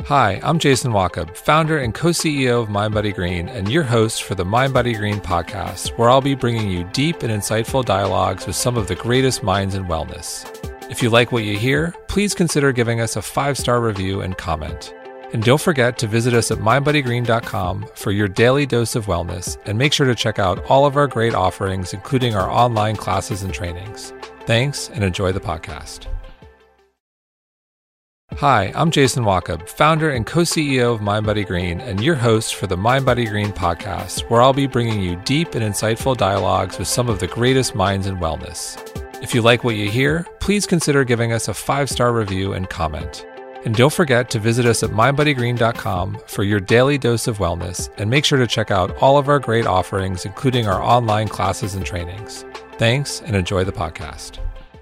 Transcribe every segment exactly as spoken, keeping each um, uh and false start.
Hi, I'm Jason Wachob, founder and co-C E O of MindBodyGreen, and your host for the MindBodyGreen podcast, where I'll be bringing you deep and insightful dialogues with some of the greatest minds in wellness. If you like what you hear, please consider giving us a five-star review and comment. And don't forget to visit us at mind body green dot com for your daily dose of wellness, and make sure to check out all of our great offerings, including our online classes and trainings. Thanks, and enjoy the podcast. Hi, I'm Jason Wachob, founder and co-C E O of MindBodyGreen, and your host for the MindBodyGreen podcast, where I'll be bringing you deep and insightful dialogues with some of the greatest minds in wellness. If you like what you hear, please consider giving us a five-star review and comment. And don't forget to visit us at mind body green dot com for your daily dose of wellness, and make sure to check out all of our great offerings, including our online classes and trainings. Thanks, and enjoy the podcast.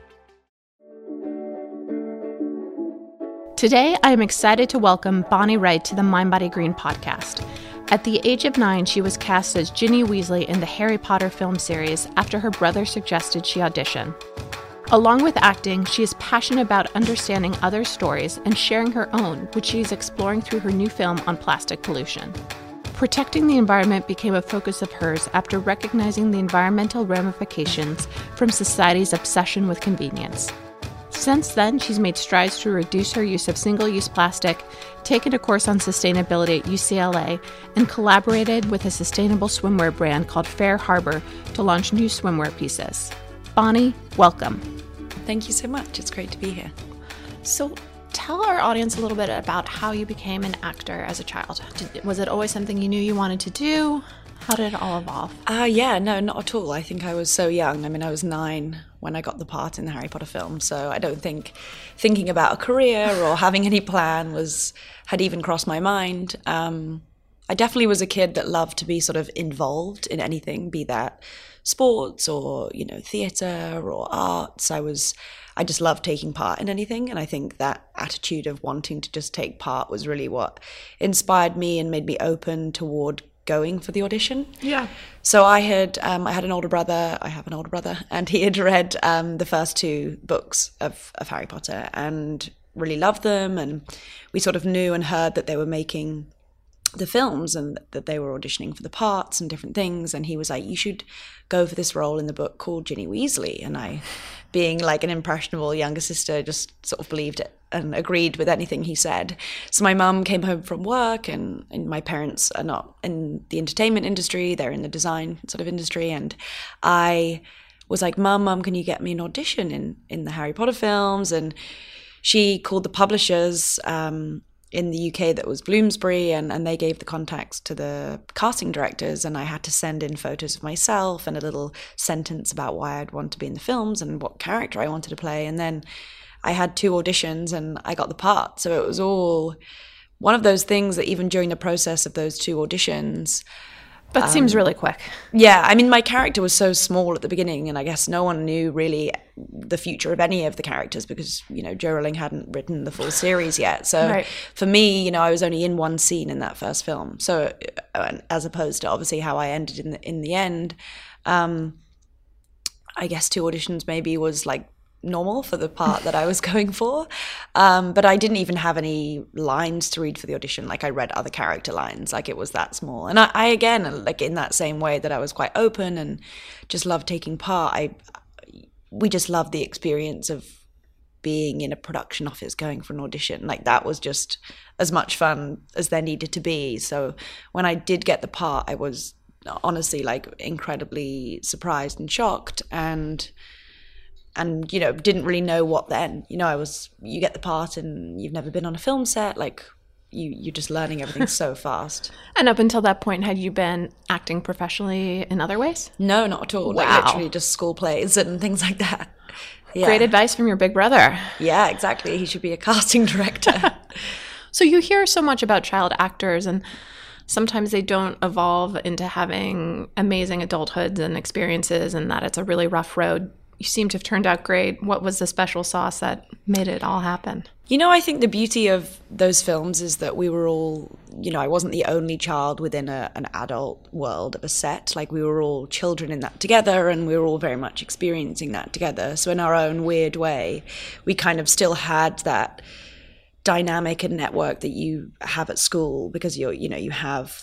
Today, I am excited to welcome Bonnie Wright to the MindBodyGreen podcast. At the age of nine, she was cast as Ginny Weasley in the Harry Potter film series after her brother suggested she audition. Along with acting, she is passionate about understanding other stories and sharing her own, which she is exploring through her new film on plastic pollution. Protecting the environment became a focus of hers after recognizing the environmental ramifications from society's obsession with convenience. Since then, she's made strides to reduce her use of single-use plastic, taken a course on sustainability at U C L A, and collaborated with a sustainable swimwear brand called Fair Harbor to launch new swimwear pieces. Bonnie, welcome. Thank you so much. It's great to be here. So tell our audience a little bit about how you became an actor as a child. Did, was it always something you knew you wanted to do? How did it all evolve? Uh, yeah, no, not at all. I think I was so young. I mean, I was nine when I got the part in the Harry Potter film, so I don't think thinking about a career or having any plan was had even crossed my mind. Um, I definitely was a kid that loved to be sort of involved in anything, be that sports or, you know, theatre or arts. I was, I just loved taking part in anything. And I think that attitude of wanting to just take part was really what inspired me and made me open toward going for the audition. Yeah. So I had, um, I had an older brother, I have an older brother, and he had read um, the first two books of, of Harry Potter and really loved them. And we sort of knew and heard that they were making the films and that they were auditioning for the parts and different things, and he was like, you should go for this role in the book called Ginny Weasley. And I, being like an impressionable younger sister, just sort of believed it and agreed with anything he said. So my mum came home from work, and, and my parents are not in the entertainment industry, they're in the design sort of industry, and I was like, mum, mum, can you get me an audition in, in the Harry Potter films? And she called the publishers um, in the U K, that was Bloomsbury, and, and they gave the contacts to the casting directors, and I had to send in photos of myself and a little sentence about why I'd want to be in the films and what character I wanted to play. And then I had two auditions and I got the part. So it was all one of those things that even during the process of those two auditions, That um, seems really quick. Yeah, I mean, my character was so small at the beginning, and I guess no one knew really the future of any of the characters because, you know, Joe Rowling hadn't written the full series yet. So right. For me, you know, I was only in one scene in that first film. So as opposed to obviously how I ended in the, in the end, um, I guess two auditions maybe was like normal for the part that I was going for. Um, but I didn't even have any lines to read for the audition. Like I read other character lines, like it was that small. And I, I again, like in that same way that I was quite open and just loved taking part, I, we just loved the experience of being in a production office, going for an audition. Like that was just as much fun as there needed to be. So when I did get the part, I was honestly like incredibly surprised and shocked, and and you know didn't really know what then. You know, I was you get the part and you've never been on a film set, like you you're just learning everything so fast. And up until that point, had you been acting professionally in other ways? No, not at all. Wow. Like literally just school plays and things like that. Yeah. Great advice from your big brother. Yeah, exactly. He should be a casting director. So you hear so much about child actors, and sometimes they don't evolve into having amazing adulthoods and experiences, and that it's a really rough road. You seem to have turned out great. What was the special sauce that made it all happen? You know, I think the beauty of those films is that we were all, you know, I wasn't the only child within a, an adult world of a set. Like we were all children in that together, and we were all very much experiencing that together. So in our own weird way, we kind of still had that dynamic and network that you have at school, because you're, you know, you have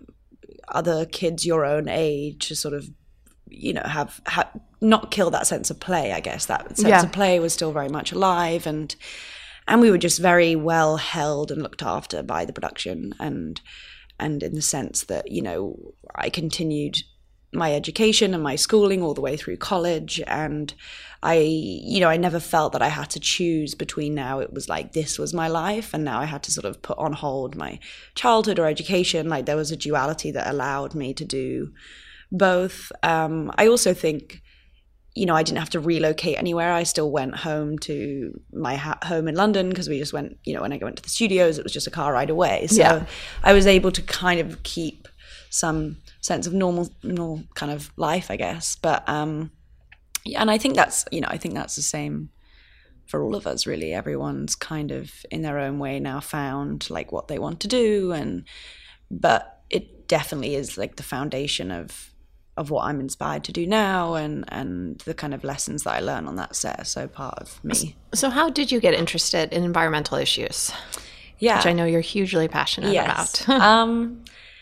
other kids your own age to sort of, you know, have, have not kill that sense of play, I guess. That sense Yeah. of play was still very much alive, and and we were just very well held and looked after by the production, and and in the sense that, you know, I continued my education and my schooling all the way through college, and I, you know, I never felt that I had to choose between now it was like this was my life and now I had to sort of put on hold my childhood or education. Like there was a duality that allowed me to do both. Um, I also think, you know, I didn't have to relocate anywhere. I still went home to my ha- home in London, because we just went, you know, when I went to the studios, it was just a car ride away. So Yeah. I was able to kind of keep some sense of normal, normal kind of life, I guess. But, um, yeah, and I think that's, you know, I think that's the same for all of us, really. Everyone's kind of in their own way now found like what they want to do. And, but it definitely is like the foundation of, of what I'm inspired to do now, and, and the kind of lessons that I learn on that set are so part of me. So how did you get interested in environmental issues? Yeah. Which I know you're hugely passionate Yes. about. um,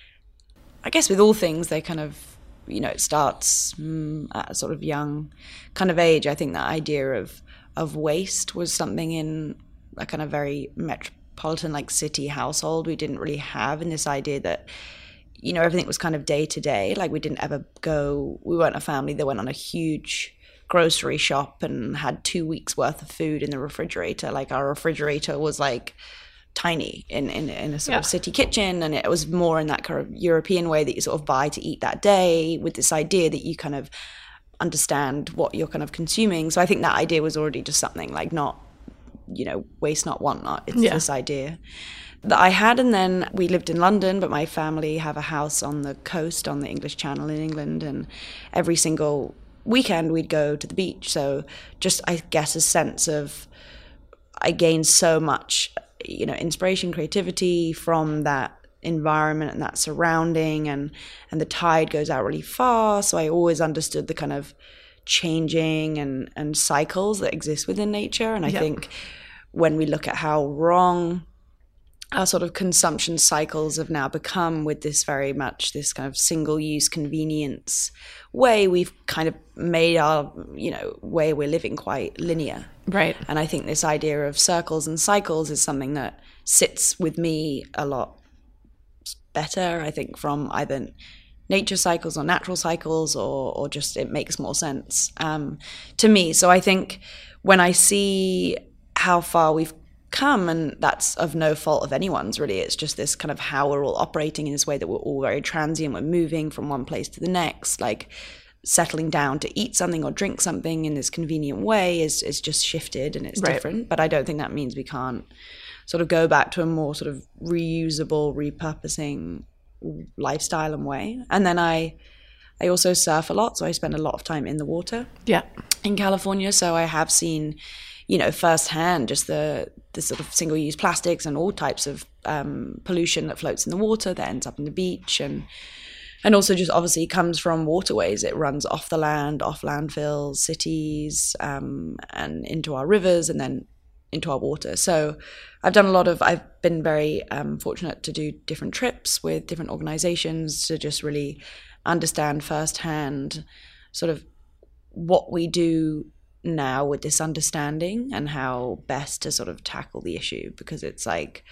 I guess with all things, they kind of, you know, it starts mm, at a sort of young kind of age. I think that idea of, of waste was something in a kind of very metropolitan, like city household we didn't really have, in this idea that, you know, everything was kind of day to day. Like we didn't ever go, we weren't a family that went on a huge grocery shop and had two weeks worth of food in the refrigerator. Like our refrigerator was like tiny in, in, in a sort Yeah. of city kitchen. And it was more in that kind of European way that you sort of buy to eat that day, with this idea that you kind of understand what you're kind of consuming. So I think that idea was already just something like not, you know, waste not, want not. It's Yeah. this idea that I had. And then we lived in London, but my family have a house on the coast, on the English Channel in England, and every single weekend we'd go to the beach. So just, I guess, a sense of, I gained so much, you know, inspiration, creativity from that environment and that surrounding, and and the tide goes out really far, so I always understood the kind of changing and and cycles that exist within nature. And I Yep. think when we look at how wrong our sort of consumption cycles have now become, with this very much this kind of single-use convenience way, we've kind of made our, you know, way we're living quite linear. Right. And I think this idea of circles and cycles is something that sits with me a lot better, I think, from either nature cycles or natural cycles, or or just it makes more sense um, to me. So I think when I see how far we've come, and that's of no fault of anyone's really, it's just this kind of how we're all operating in this way that we're all very transient, we're moving from one place to the next, like settling down to eat something or drink something in this convenient way is is just shifted, and it's Right. different. But I don't think that means we can't sort of go back to a more sort of reusable, repurposing lifestyle and way. And then I I also surf a lot, so I spend a lot of time in the water Yeah. in California. So I have seen, you know, firsthand just the the sort of single-use plastics and all types of um, pollution that floats in the water that ends up in the beach, and and also just obviously comes from waterways. It runs off the land, off landfills, cities, um, and into our rivers, and then into our water. So I've done a lot of, I've been very um, fortunate to do different trips with different organizations to just really understand firsthand sort of what we do now with this understanding, and how best to sort of tackle the issue. Because it's like,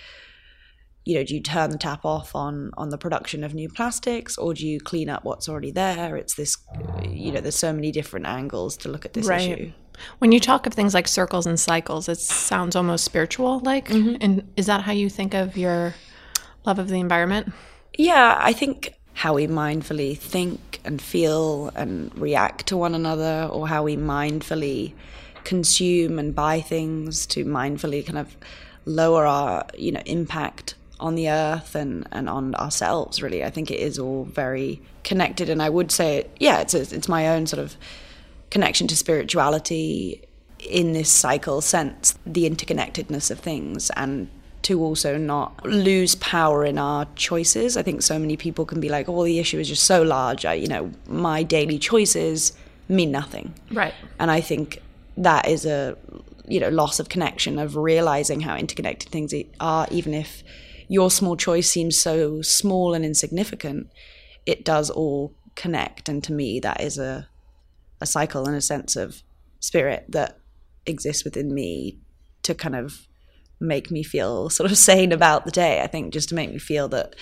you know, do you turn the tap off on on the production of new plastics, or do you clean up what's already there? It's this, you know, there's so many different angles to look at this Right. issue. When you talk of things like circles and cycles, it sounds almost spiritual like. Mm-hmm. And is that how you think of your love of the environment? Yeah, I think how we mindfully think and feel and react to one another, or how we mindfully consume and buy things to mindfully kind of lower our, you know, impact on the earth and, and on ourselves, really. I think it is all very connected. And I would say, yeah, it's a, it's my own sort of connection to spirituality in this cycle sense, the interconnectedness of things, and to also not lose power in our choices. I think so many people can be like, oh, well, the issue is just so large, I, you know, my daily choices mean nothing. Right. And I think that is a, you know, loss of connection, of realizing how interconnected things are, even if your small choice seems so small and insignificant, it does all connect. And to me, that is a a cycle and a sense of spirit that exists within me to kind of make me feel sort of sane about the day. I think just to make me feel that,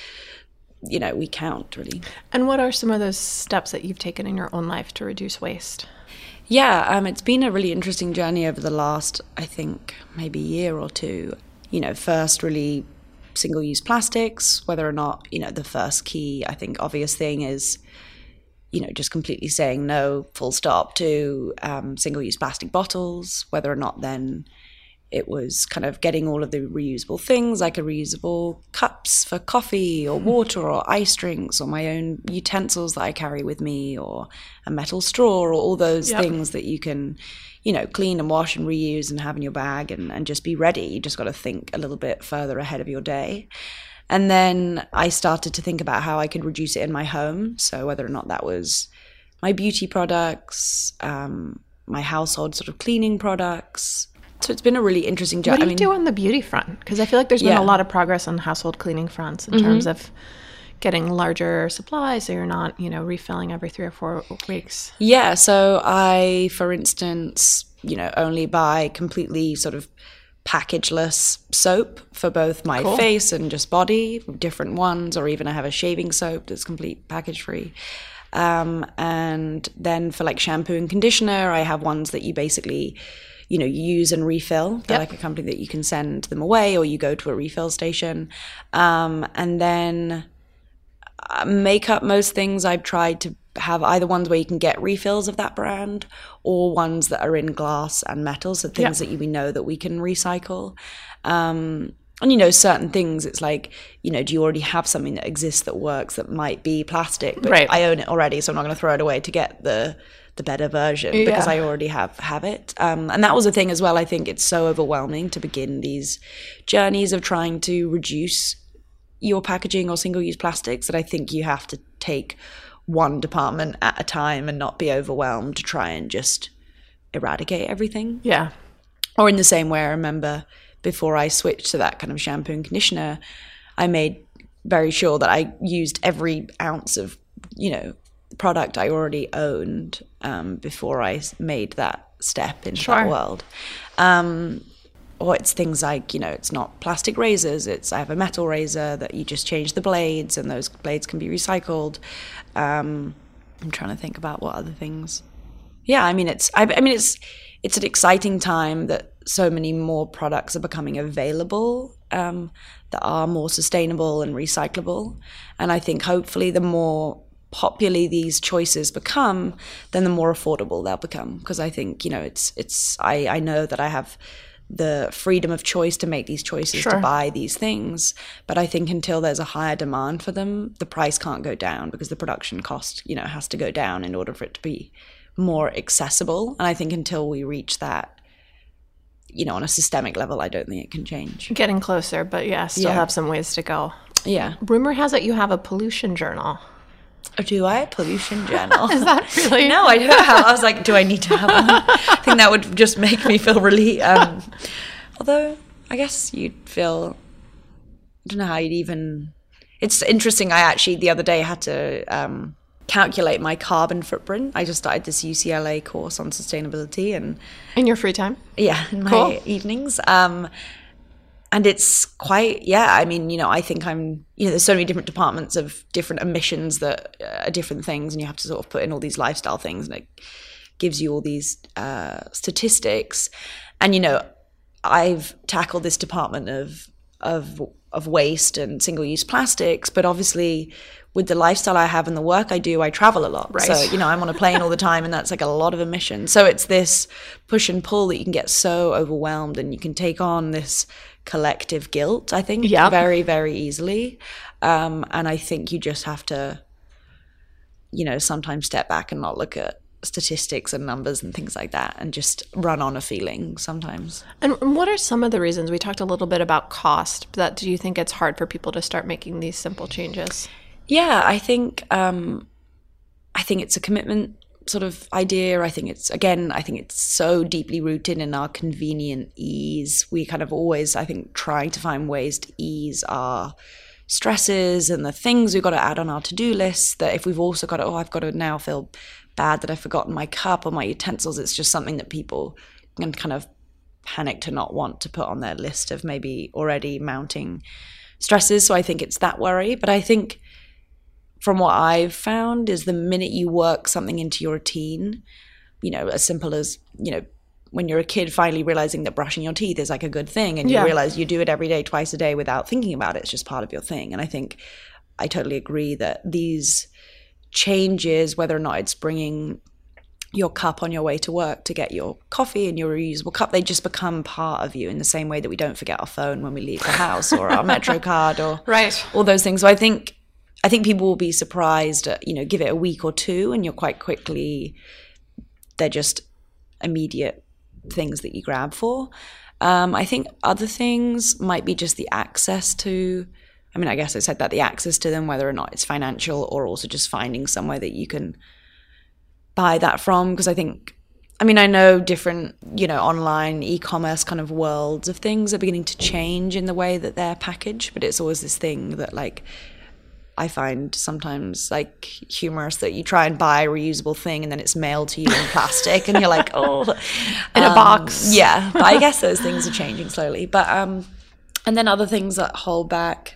you know, we count, really. And what are some of those steps that you've taken in your own life to reduce waste? Yeah, um, it's been a really interesting journey over the last, I think, maybe year or two. You know, first really single-use plastics, whether or not, you know, the first key, I think, obvious thing is, you know, just completely saying no, full stop, to um, single-use plastic bottles, whether or not then it was kind of getting all of the reusable things, like a reusable cups for coffee or water or ice drinks, or my own utensils that I carry with me, or a metal straw, or all those yep. things that you can, you know, clean and wash and reuse and have in your bag and, and just be ready. You just got to think a little bit further ahead of your day. And then I started to think about how I could reduce it in my home. So whether or not that was my beauty products, um, my household sort of cleaning products. So it's been a really interesting journey. What do you I mean, do on the beauty front? Because I feel like there's been yeah. a lot of progress on household cleaning fronts in mm-hmm. terms of getting larger supplies so you're not, you know, refilling every three or four weeks. Yeah. So I, for instance, you know, only buy completely sort of packageless soap for both my cool. face and just body, different ones, or even I have a shaving soap that's complete package free. Um, and then for like shampoo and conditioner, I have ones that you basically, you know, you use and refill. They're yep. like a company that you can send them away, or you go to a refill station. Um, and then uh, makeup, most things I've tried to have either ones where you can get refills of that brand, or ones that are in glass and metal, so things yep. that you, we know that we can recycle. Um, and, you know, certain things, it's like, you know, do you already have something that exists that works that might be plastic? But right. I own it already, so I'm not going to throw it away to get the the better version yeah. because I already have, have it. Um, and that was a thing as well. I think it's so overwhelming to begin these journeys of trying to reduce your packaging or single-use plastics that I think you have to take one department at a time and not be overwhelmed to try and just eradicate everything. Yeah. Or in the same way, I remember before I switched to that kind of shampoo and conditioner, I made very sure that I used every ounce of, you know, product I already owned um, before I made that step into sure. that world. Um, or it's things like, you know, it's not plastic razors. It's I have a metal razor that you just change the blades, and those blades can be recycled. Um, I'm trying to think about what other things. Yeah, I mean, it's I, I mean, it's it's an exciting time that so many more products are becoming available um, that are more sustainable and recyclable. And I think hopefully the more popular these choices become, then the more affordable they'll become. Because I think, you know, it's it's I, I know that I have the freedom of choice to make these choices, sure. to buy these things. But I think until there's a higher demand for them, the price can't go down because the production cost, you know, has to go down in order for it to be more accessible. And I think until we reach that, you know, on a systemic level, I don't think it can change. Getting closer, but yeah, still yeah. have some ways to go. Yeah. Rumor has it you have a pollution journal. Oh, do I? A pollution journal? Is that really? No, I don't have. I was like, do I need to have one? I think that would just make me feel really. Um, although, I guess you'd feel. I don't know how you'd even. It's interesting. I actually the other day had to um, calculate my carbon footprint. I just started this U C L A course on sustainability, and in your free time. Yeah, in my cool. evenings. Um, And it's quite, yeah, I mean, you know, I think I'm, you know, there's so many different departments of different emissions that are different things, and you have to sort of put in all these lifestyle things, and it gives you all these uh, statistics. And, you know, I've tackled this department of of of waste and single-use plastics, but obviously with the lifestyle I have and the work I do, I travel a lot. Right. So, you know, I'm on a plane all the time, and that's like a lot of emissions. So it's this push and pull that you can get so overwhelmed, and you can take on this collective guilt, I think, yep. very, very easily. Um, and I think you just have to, you know, sometimes step back and not look at statistics and numbers and things like that, and just run on a feeling sometimes. And what are some of the reasons? We talked a little bit about cost, but do you think it's hard for people to start making these simple changes? Yeah, I think um, I think it's a commitment sort of idea. I think it's, again, I think it's so deeply rooted in our convenient ease. We kind of always, I think, trying to find ways to ease our stresses and the things we've got to add on our to-do list, that if we've also got to, oh, I've got to now feel bad that I've forgotten my cup or my utensils, it's just something that people can kind of panic to not want to put on their list of maybe already mounting stresses. So I think it's that worry. But I think from what I've found is the minute you work something into your routine, you know, as simple as, you know, when you're a kid finally realizing that brushing your teeth is like a good thing, and you yeah. realize you do it every day, twice a day without thinking about it. It's just part of your thing. And I think I totally agree that these changes, whether or not it's bringing your cup on your way to work to get your coffee and your reusable cup, they just become part of you in the same way that we don't forget our phone when we leave the house or our Metro card or right. all those things. So I think I think people will be surprised at, you know, give it a week or two and you're quite quickly, they're just immediate things that you grab for. Um, I think other things might be just the access to, I mean, I guess I said that, the access to them, whether or not it's financial or also just finding somewhere that you can buy that from. Because I think, I mean, I know different, you know, online e-commerce kind of worlds of things are beginning to change in the way that they're packaged, but it's always this thing that, like, I find sometimes like humorous that you try and buy a reusable thing and then it's mailed to you in plastic and you're like, oh, in um, a box. Yeah, but I guess those things are changing slowly. But um, and then other things that hold back.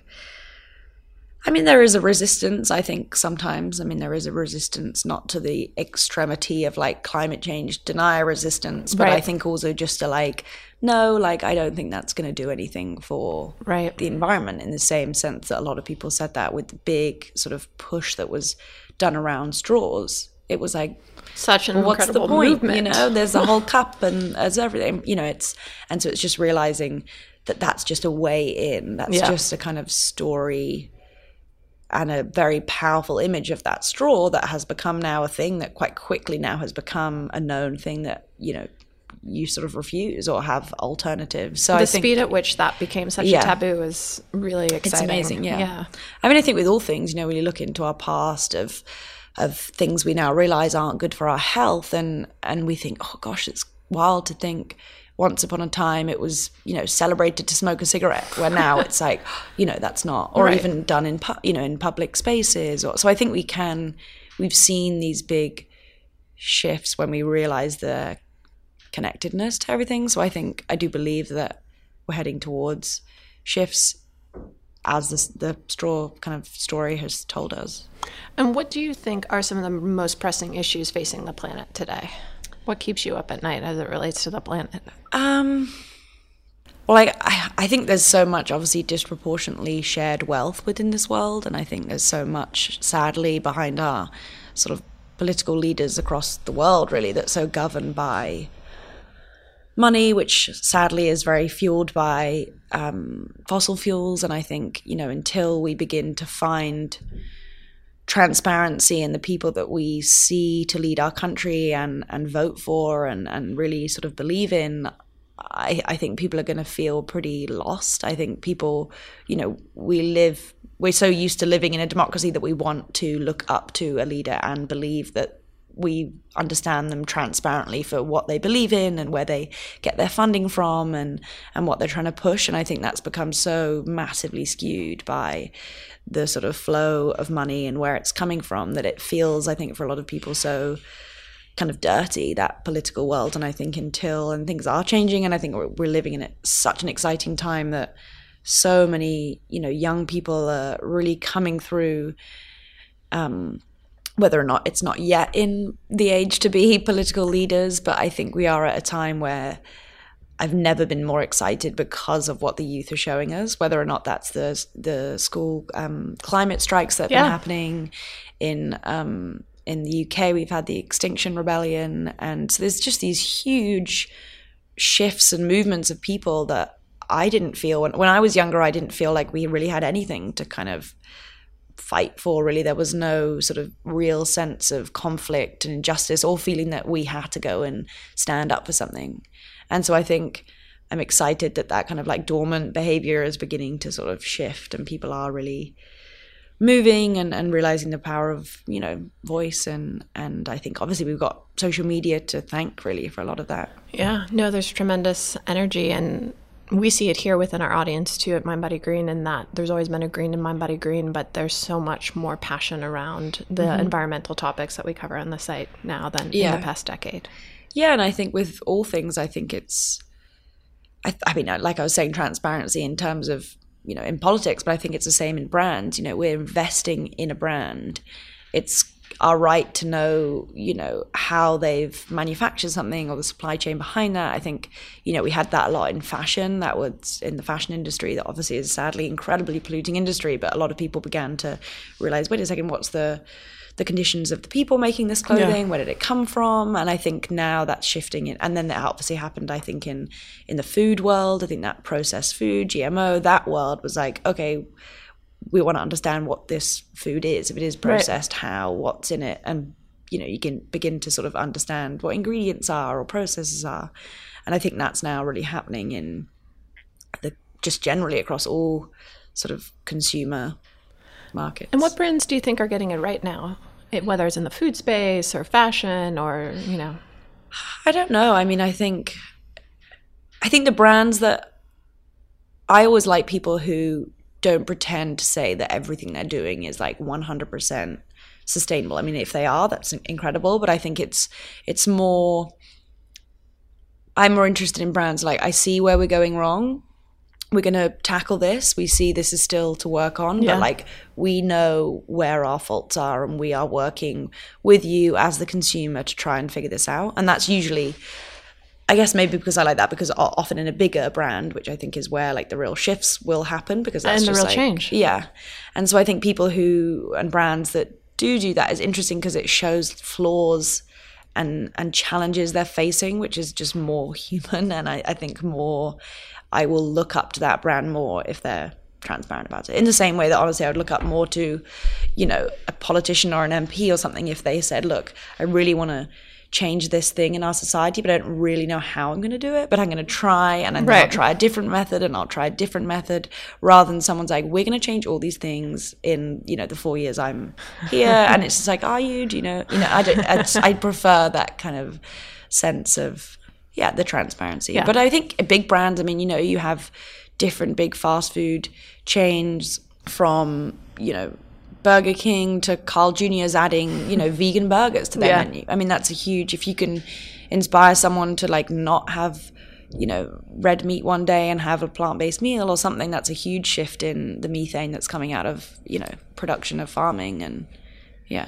I mean, there is a resistance, I think, sometimes. I mean, there is a resistance, not to the extremity of like climate change denier resistance, but right. I think also just to like, no, like, I don't think that's going to do anything for right. the environment, in the same sense that a lot of people said that with the big sort of push that was done around straws. It was like, such an well, what's incredible the point? movement. You know, there's a whole cup and there's everything, you know, it's, and so it's just realizing that that's just a way in. That's yeah. just a kind of story and a very powerful image of that straw that has become now a thing that quite quickly now has become a known thing that, you know, you sort of refuse or have alternatives. So the I think, speed at which that became such yeah. a taboo is really exciting. It's amazing, yeah. yeah. I mean, I think with all things, you know, when you look into our past of of things we now realize aren't good for our health, and and we think, oh gosh, it's wild to think once upon a time it was, you know, celebrated to smoke a cigarette, where now it's like, you know, that's not, or right. even done in, pu- you know, in public spaces. Or so I think we can, we've seen these big shifts when we realize the connectedness to everything. So I think, I do believe that we're heading towards shifts as this, the straw kind of story has told us. And what do you think are some of the most pressing issues facing the planet today? What keeps you up at night as it relates to the planet? Um, well, I, I, I think there's so much, obviously, disproportionately shared wealth within this world. And I think there's so much, sadly, behind our sort of political leaders across the world, really, that's so governed by money, which sadly is very fueled by um, fossil fuels. And I think, you know, until we begin to find transparency in the people that we see to lead our country and, and vote for and, and really sort of believe in, I, I think people are going to feel pretty lost. I think people, you know, we live, we're so used to living in a democracy that we want to look up to a leader and believe that we understand them transparently for what they believe in and where they get their funding from and, and what they're trying to push. And I think that's become so massively skewed by the sort of flow of money and where it's coming from that it feels, I think, for a lot of people so kind of dirty, that political world. And I think until, and things are changing, and I think we're, we're living in such an exciting time that so many, you know, young people are really coming through, um, whether or not it's not yet in the age to be political leaders, but I think we are at a time where I've never been more excited because of what the youth are showing us, whether or not that's the the school um, climate strikes that have yeah. been happening in um, in the U K. We've had the Extinction Rebellion, and so there's just these huge shifts and movements of people that I didn't feel when, when I was younger. I didn't feel like we really had anything to kind of fight for, really. There was no sort of real sense of conflict and injustice or feeling that we had to go and stand up for something. And so I think I'm excited that that kind of like dormant behavior is beginning to sort of shift and people are really moving and, and realizing the power of, you know, voice. And, and I think obviously we've got social media to thank really for a lot of that. Yeah, no, there's tremendous energy, and we see it here within our audience too at Mind Body Green, in that there's always been a green in Mind Body Green, but there's so much more passion around the mm-hmm. environmental topics that we cover on the site now than yeah. in the past decade. Yeah, and I think with all things, I think it's, I, I mean, like I was saying, transparency in terms of, you know, in politics, but I think it's the same in brands. You know, we're investing in a brand. It's our right to know, you know, how they've manufactured something or the supply chain behind that. I think, you know, we had that a lot in fashion. That was in the fashion industry, that obviously is sadly incredibly polluting industry, but a lot of people began to realize, wait a second, what's the the conditions of the people making this clothing? Yeah. Where did it come from? And I think now that's shifting in, and then that obviously happened, I think, in in the food world. I think that processed food, G M O, that world was like, okay, we want to understand what this food is. If it is processed, right. how, what's in it, and you know, you can begin to sort of understand what ingredients are or processes are. And I think that's now really happening in the just generally across all sort of consumer markets. And what brands do you think are getting it right now? It, whether it's in the food space or fashion or, you know? I don't know. I mean, I think, I think the brands that, I always like people who don't pretend to say that everything they're doing is like one hundred percent sustainable. I mean, if they are, that's incredible. But I think it's, it's more, I'm more interested in brands like, I see where we're going wrong. We're going to tackle this. We see this is still to work on, yeah. but like we know where our faults are, and we are working with you as the consumer to try and figure this out. And that's usually, I guess maybe because I like that, because often in a bigger brand, which I think is where like the real shifts will happen, because that's and just the real like, change. Yeah. And so I think people who, and brands that do do that is interesting because it shows flaws and, and challenges they're facing, which is just more human. And I, I think more, I will look up to that brand more if they're transparent about it. In the same way that honestly I would look up more to, you know, a politician or an M P or something if they said, look, I really want to change this thing in our society, but I don't really know how I'm going to do it, but I'm going to try, and then right. I'll try a different method and I'll try a different method, rather than someone's like, we're going to change all these things in, you know, the four years I'm here. And it's just like, are you, do you know, you know, I don't, I, just, I prefer that kind of sense of, yeah, the transparency. Yeah. But I think big brands, I mean, you know, you have different big fast food chains from, you know, Burger King to Carl Junior's adding, you know, vegan burgers to their yeah. menu. I mean, that's a huge, if you can inspire someone to like not have, you know, red meat one day and have a plant-based meal or something, that's a huge shift in the methane that's coming out of, you know, production of farming. And yeah.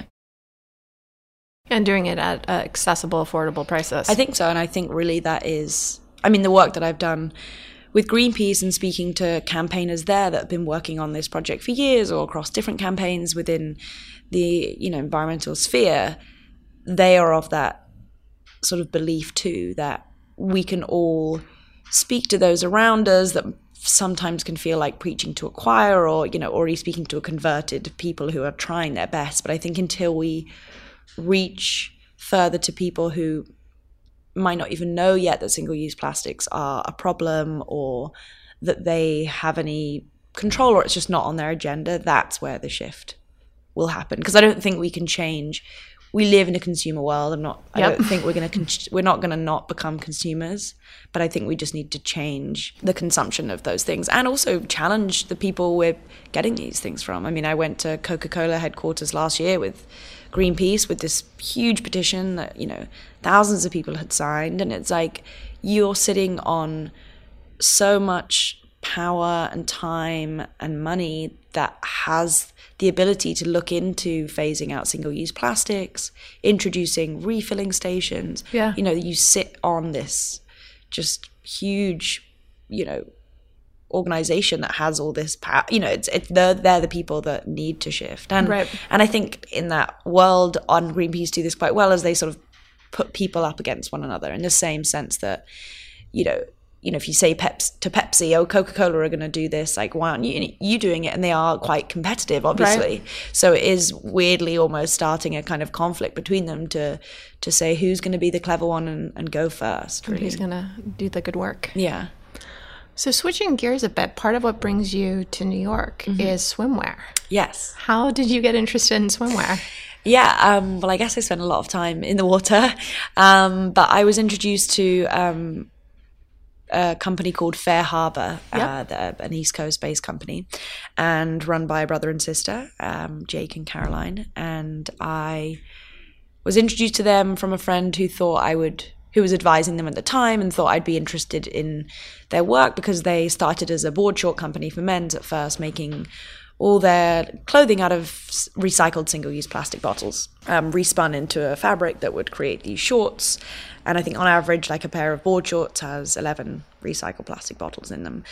And doing it at uh, accessible, affordable prices. I think so. And I think really that is, I mean, the work that I've done with Greenpeace and speaking to campaigners there that have been working on this project for years or across different campaigns within the, you know, environmental sphere, they are of that sort of belief too, that we can all speak to those around us that sometimes can feel like preaching to a choir, or, you know, already speaking to a converted people who are trying their best. But I think until we reach further to people who might not even know yet that single-use plastics are a problem, or that they have any control, or it's just not on their agenda, that's where the shift will happen. Because I don't think we can change. We live in a consumer world. I'm not. I yep. don't think we're going to. Con- we're not going to not become consumers. But I think we just need to change the consumption of those things, and also challenge the people we're getting these things from. I mean, I went to Coca-Cola headquarters last year with Greenpeace with this huge petition that, you know, thousands of people had signed, and it's like you're sitting on so much power and time and money that has the ability to look into phasing out single-use plastics, introducing refilling stations. Yeah. You know, you sit on this just huge, you know, organization that has all this power. You know, it's it's they're, they're the people that need to shift. And right. and I think in that world, on Greenpeace do this quite well, as they sort of put people up against one another in the same sense that, you know, you know, if you say Peps to Pepsi, oh, Coca-Cola are going to do this, like, why aren't you, you doing it? And they are quite competitive, obviously. Right. So it is weirdly almost starting a kind of conflict between them to to say who's going to be the clever one and, and go first. Really. Who's going to do the good work. Yeah. So switching gears a bit, part of what brings you to New York mm-hmm. is swimwear. Yes. How did you get interested in swimwear? Yeah, um, well, I guess I spent a lot of time in the water, um, but I was introduced to um, a company called Fair Harbor, yep. uh, an East Coast-based company, and run by a brother and sister, um, Jake and Caroline. And I was introduced to them from a friend who thought I would, who was advising them at the time, and thought I'd be interested in their work because they started as a board short company for men's at first, making all their clothing out of recycled single-use plastic bottles, um, respun into a fabric that would create these shorts. And I think on average, like a pair of board shorts has eleven recycled plastic bottles in them.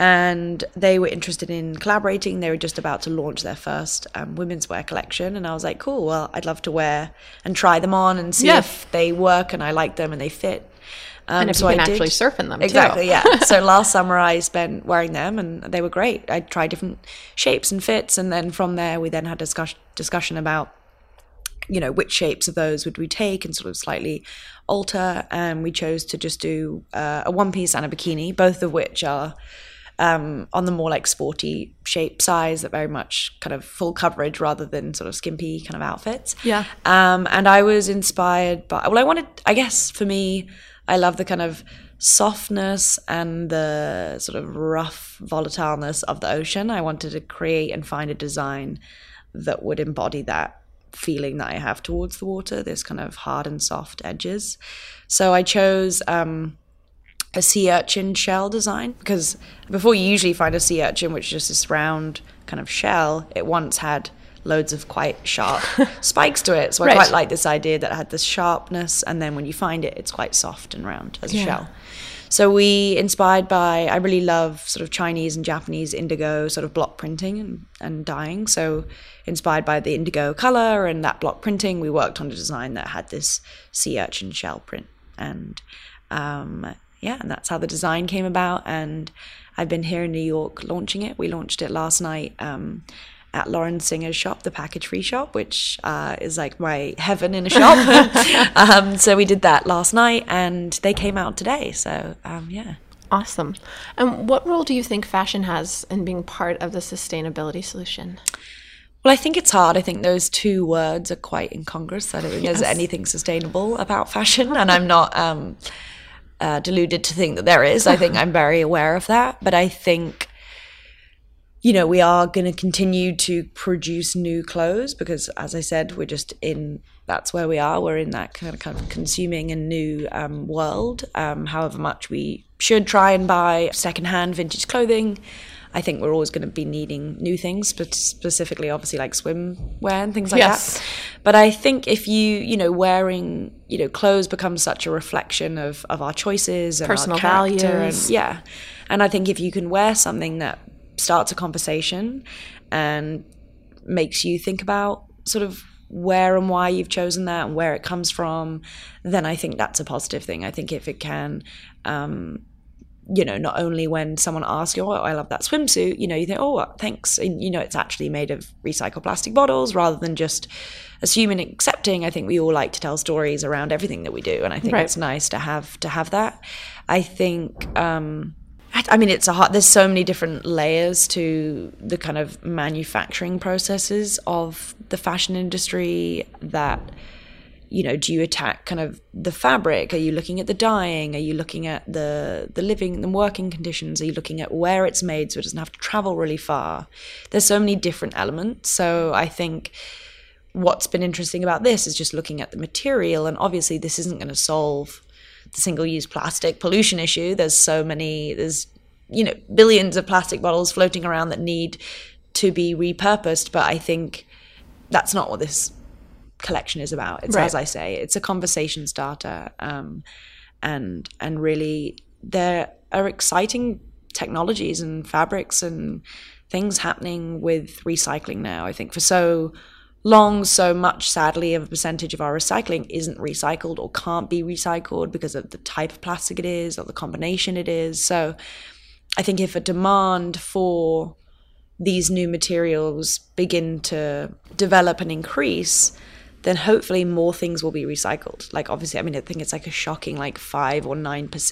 And they were interested in collaborating. They were just about to launch their first um, women's wear collection. And I was like, cool, well, I'd love to wear and try them on and see yeah. if they work and I like them and they fit. Um, and if so you can I actually did. surf in them, exactly, too. yeah. So last summer I spent wearing them and they were great. I tried different shapes and fits, and then from there we then had discuss- discussion about, you know, which shapes of those would we take and sort of slightly alter. And we chose to just do uh, a one piece and a bikini, both of which are um, on the more like sporty shape size, that very much kind of full coverage rather than sort of skimpy kind of outfits. Yeah. Um, and I was inspired by, well, I wanted, I guess for me, I love the kind of softness and the sort of rough volatileness of the ocean. I wanted to create and find a design that would embody that feeling that I have towards the water, this kind of hard and soft edges. So I chose um, a sea urchin shell design, because before you usually find a sea urchin, which is just this round kind of shell, it once had loads of quite sharp spikes to it. So I right. quite like this idea that it had this sharpness, and then when you find it, it's quite soft and round as a yeah. shell. So we, inspired by, I really love sort of Chinese and Japanese indigo sort of block printing and, and dyeing. So inspired by the indigo color and that block printing, we worked on a design that had this sea urchin shell print. And um, yeah, and that's how the design came about. And I've been here in New York launching it. We launched it last night um, at Lauren Singer's shop, the Package Free shop, which uh, is like my heaven in a shop. um, so we did that last night and they came out today. So um, yeah. Awesome. And what role do you think fashion has in being part of the sustainability solution? Well, I think it's hard. I think those two words are quite incongruous. I don't think yes. there's anything sustainable about fashion, and I'm not um, uh, deluded to think that there is. I think I'm very aware of that. But I think, you know, we are going to continue to produce new clothes because, as I said, we're just in, that's where we are. We're in that kind of, kind of consuming a new um, world. Um, however much we should try and buy secondhand vintage clothing, I think we're always going to be needing new things, but specifically, obviously, like swimwear and things like yes. that. But I think if you, you know, wearing, you know, clothes becomes such a reflection of, of our choices and personal our character. values. And, yeah. And I think if you can wear something that starts a conversation and makes you think about sort of where and why you've chosen that and where it comes from, then I think that's a positive thing. I think if it can, um, you know, not only when someone asks you, oh, I love that swimsuit, you know, you think, oh, thanks. And, you know, it's actually made of recycled plastic bottles rather than just assuming and accepting. I think we all like to tell stories around everything that we do. And I think right. it's nice to have to have that. I think, um, I mean, it's a hard, there's so many different layers to the kind of manufacturing processes of the fashion industry that, you know, do you attack kind of the fabric? Are you looking at the dyeing? Are you looking at the the living and working conditions? Are you looking at where it's made so it doesn't have to travel really far? There's so many different elements. So I think what's been interesting about this is just looking at the material. And obviously this isn't going to solve the single-use plastic pollution issue. There's so many, there's, you know, billions of plastic bottles floating around that need to be repurposed. But I think that's not what this collection is about. It's right. as I say, it's a conversation starter, um, and and really there are exciting technologies and fabrics and things happening with recycling now. I think for so long, so much sadly of a percentage of our recycling isn't recycled or can't be recycled because of the type of plastic it is or the combination it is. So I think if a demand for these new materials begin to develop and increase, then hopefully more things will be recycled. Like obviously, I mean, I think it's like a shocking like five or nine percent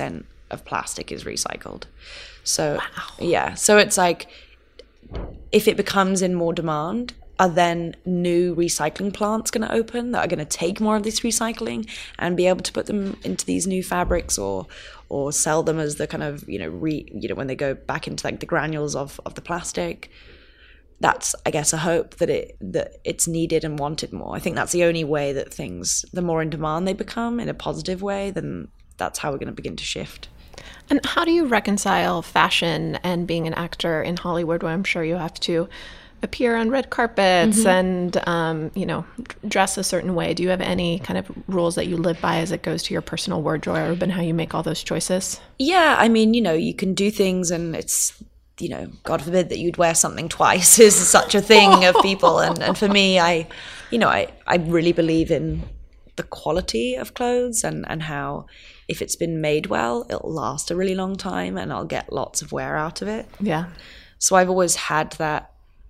of plastic is recycled. So wow. yeah, so it's like, if it becomes in more demand, are then new recycling plants going to open that are going to take more of this recycling and be able to put them into these new fabrics, or or sell them as the kind of, you know, re, you know, when they go back into like the granules of, of the plastic. That's, I guess, a hope that it that it's needed and wanted more. I think that's the only way that things, the more in demand they become in a positive way, then that's how we're going to begin to shift. And how do you reconcile fashion and being an actor in Hollywood, where I'm sure you have to appear on red carpets mm-hmm. and, um, you know, dress a certain way? Do you have any kind of rules that you live by as it goes to your personal wardrobe and how you make all those choices? Yeah, I mean, you know, you can do things, and it's, you know, God forbid that you'd wear something twice is such a thing of people. And, and for me, I, you know, I, I really believe in the quality of clothes and, and how if it's been made well, it'll last a really long time and I'll get lots of wear out of it. Yeah. So I've always had that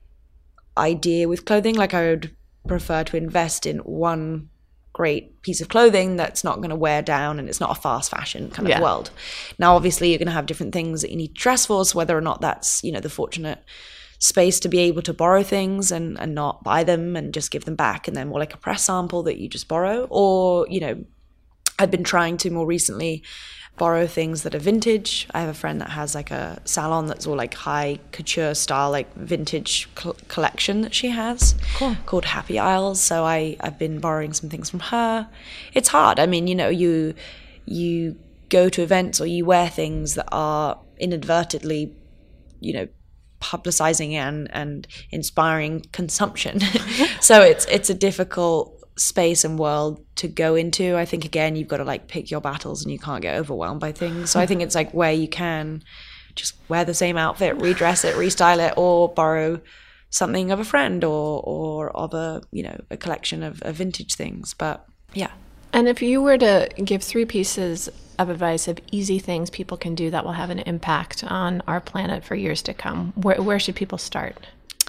idea with clothing. Like, I would prefer to invest in one great piece of clothing that's not going to wear down and it's not a fast fashion kind of yeah. world. Now, obviously, you're going to have different things that you need to dress for, so whether or not that's, you know, the fortunate space to be able to borrow things and, and not buy them and just give them back, and then more like a press sample that you just borrow. Or, you know, I've been trying to more recently borrow things that are vintage. I have a friend that has like a salon that's all like high couture style, like vintage co- collection that she has cool. called Happy Isles. So I, I've been borrowing some things from her. It's hard. I mean, you know, you you go to events or you wear things that are inadvertently, you know, publicizing and, and inspiring consumption. So it's it's a difficult space and world to go into. I think, again, you've got to like pick your battles and you can't get overwhelmed by things. So I think it's like where you can just wear the same outfit, redress it, restyle it, or borrow something of a friend or or of a, you know, a collection of, of vintage things. But yeah. And if you were to give three pieces of advice of easy things people can do that will have an impact on our planet for years to come, where where should people start?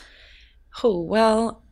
Oh, well,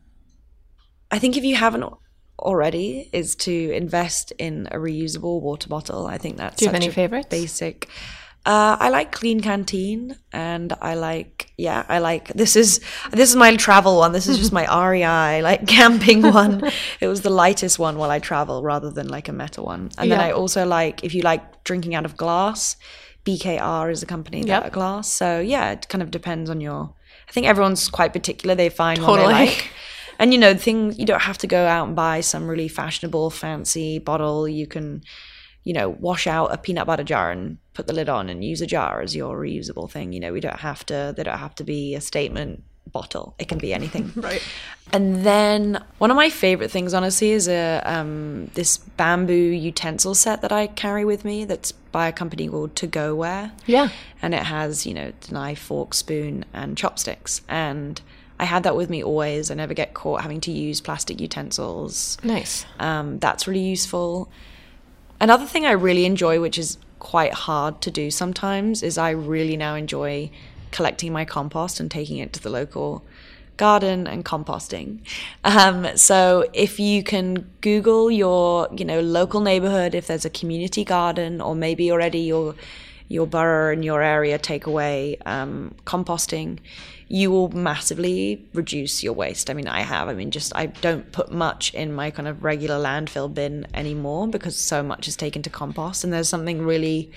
I think if you haven't already, is to invest in a reusable water bottle. I think that's Do you such have any a favorites? Basic. Uh, I like Clean Canteen, and I like, yeah, I like, this is, this is my travel one. This is just my R E I, like camping one. It was the lightest one while I travel rather than like a metal one. And yeah. then I also like, if you like drinking out of glass, B K R is a company that yep. are glass. So yeah, it kind of depends on your, I think everyone's quite particular. They find totally. what they like. And, you know, things, you don't have to go out and buy some really fashionable, fancy bottle. You can, you know, wash out a peanut butter jar and put the lid on and use a jar as your reusable thing. You know, we don't have to, they don't have to be a statement bottle. It can be anything. Right. And then one of my favorite things, honestly, is a um, this bamboo utensil set that I carry with me that's by a company called To Go Ware. Yeah. And it has, you know, knife, fork, spoon, and chopsticks. And I had that with me always. I never get caught having to use plastic utensils. Nice. Um, that's really useful. Another thing I really enjoy, which is quite hard to do sometimes, is I really now enjoy collecting my compost and taking it to the local garden and composting. Um, so if you can Google your, you know, local neighborhood, if there's a community garden, or maybe already your your borough and your area take away um, composting, you will massively reduce your waste. I mean, I have. I mean, just I don't put much in my kind of regular landfill bin anymore because so much is taken to compost. And there's something really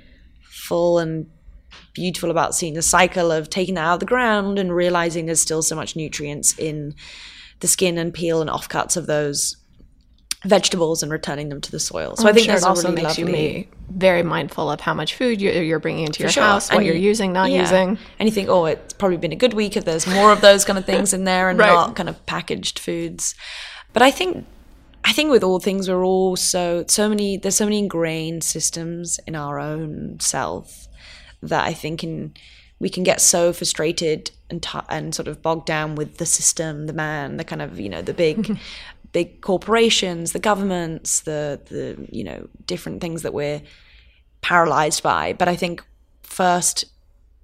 full and beautiful about seeing the cycle of taking that out of the ground and realizing there's still so much nutrients in the skin and peel and offcuts of those vegetables and returning them to the soil. So I'm I think sure that's it also really makes lovely. you very mindful of how much food you're, you're bringing into For your sure. house, what and you're you, using, not yeah. using. And you think, oh, it's probably been a good week if there's more of those kind of things in there and right. not kind of packaged foods. But I think I think with all things, we're all so, so many, there's so many ingrained systems in our own self that I think in, we can get so frustrated and t- and sort of bogged down with the system, the man, the kind of, you know, the big big corporations, the governments, the the you know, different things that we're paralyzed by. But I think first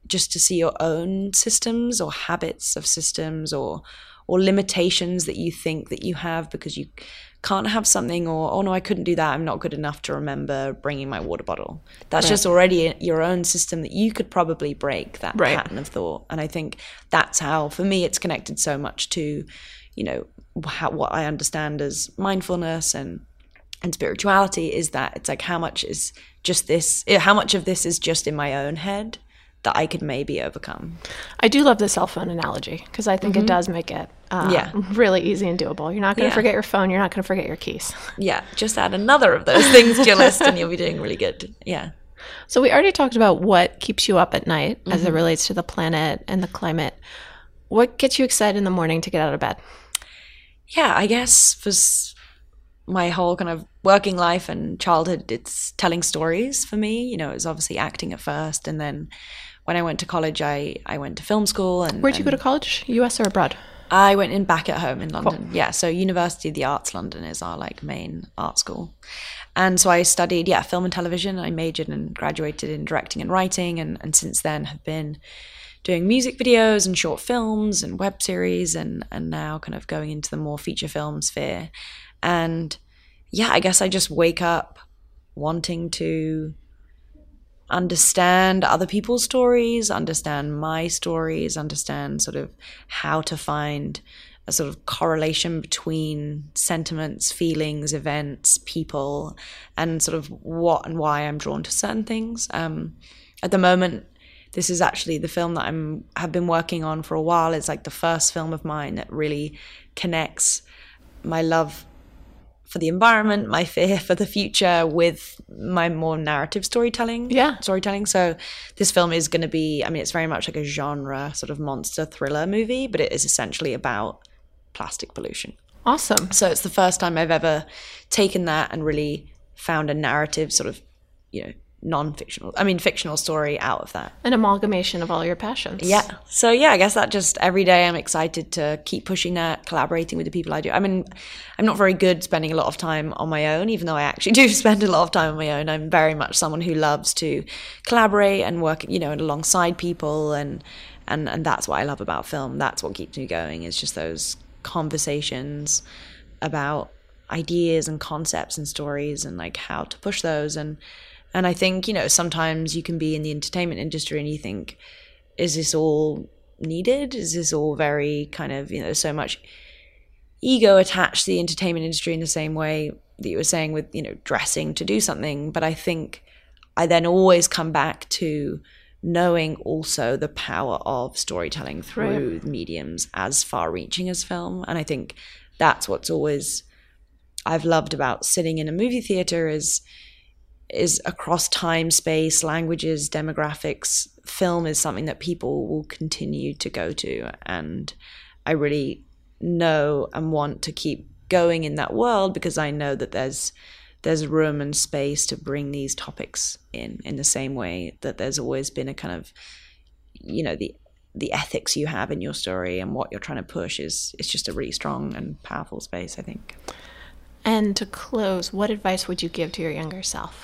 just to see your own systems or habits of systems or or limitations that you think that you have because you can't have something, or, oh no, I couldn't do that, I'm not good enough to remember bringing my water bottle. That's right. Just already your own system that you could probably break, that right. pattern of thought. And I think that's how, for me, it's connected so much to, you know, how, what I understand as mindfulness and and spirituality, is that it's like how much is just this, how much of this is just in my own head that I could maybe overcome. I do love the cell phone analogy because I think mm-hmm. it does make it uh, yeah. really easy and doable. You're not going to yeah. forget your phone. You're not going to forget your keys. Yeah, just add another of those things to your list and you'll be doing really good. Yeah. So we already talked about what keeps you up at night mm-hmm. as it relates to the planet and the climate. What gets you excited in the morning to get out of bed? Yeah, I guess for my whole kind of working life and childhood, it's telling stories for me. You know, it was obviously acting at first, and then when I went to college, I, I went to film school. And where'd you and go to college? U S or abroad? I went in back at home in London. Cool. Yeah, so University of the Arts London is our like main art school. And so I studied, yeah, film and television. I majored and graduated in directing and writing, and, and since then have been doing music videos and short films and web series, and, and now kind of going into the more feature film sphere. And yeah, I guess I just wake up wanting to understand other people's stories, understand my stories, understand sort of how to find a sort of correlation between sentiments, feelings, events, people, and sort of what and why I'm drawn to certain things. Um, at the moment, this is actually the film that I'm have been working on for a while. It's like the first film of mine that really connects my love for the environment, my fear for the future, with my more narrative storytelling. Yeah. Storytelling. So this film is going to be, I mean, it's very much like a genre sort of monster thriller movie, but it is essentially about plastic pollution. Awesome. So it's the first time I've ever taken that and really found a narrative sort of, you know, non-fictional, I mean, fictional story out of that. An amalgamation of all your passions. Yeah. So yeah, I guess that just every day I'm excited to keep pushing that, collaborating with the people I do. I mean, I'm not very good spending a lot of time on my own, even though I actually do spend a lot of time on my own. I'm very much someone who loves to collaborate and work, you know, alongside people, and and and that's what I love about film. That's what keeps me going, is just those conversations about ideas and concepts and stories and like how to push those. And And I think, you know, sometimes you can be in the entertainment industry and you think, is this all needed? Is this all very kind of, you know, so much ego attached to the entertainment industry in the same way that you were saying with, you know, dressing to do something. But I think I then always come back to knowing also the power of storytelling through right. mediums as far reaching as film. And I think that's what's always I've loved about sitting in a movie theater is is across time, space, languages, demographics. Film is something that people will continue to go to. And I really know and want to keep going in that world because I know that there's there's room and space to bring these topics in, in the same way that there's always been a kind of, you know, the the ethics you have in your story and what you're trying to push is it's just a really strong and powerful space, I think. And to close, what advice would you give to your younger self?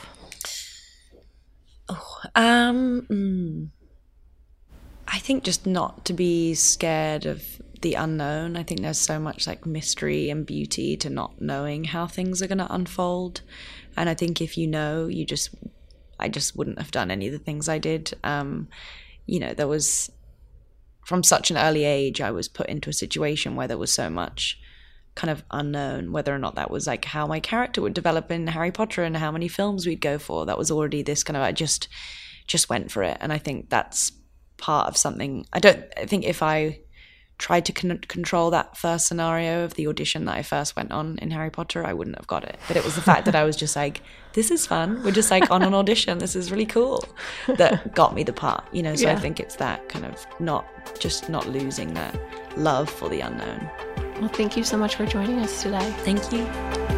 Oh, um, mm, I think just not to be scared of the unknown. I think there's so much like mystery and beauty to not knowing how things are going to unfold. And I think if you know, you just, I just wouldn't have done any of the things I did. Um, you know, there was, from such an early age, I was put into a situation where there was so much kind of unknown, whether or not that was like how my character would develop in Harry Potter and how many films we'd go for. That was already this kind of, I just just went for it. And I think that's part of something. I don't I think if I tried to con- control that first scenario of the audition that I first went on in Harry Potter, I wouldn't have got it. But it was the fact that I was just like, this is fun, we're just like on an audition, this is really cool, that got me the part, you know. So yeah. I think it's that kind of not just not losing that love for the unknown. Well, thank you so much for joining us today. Thank you.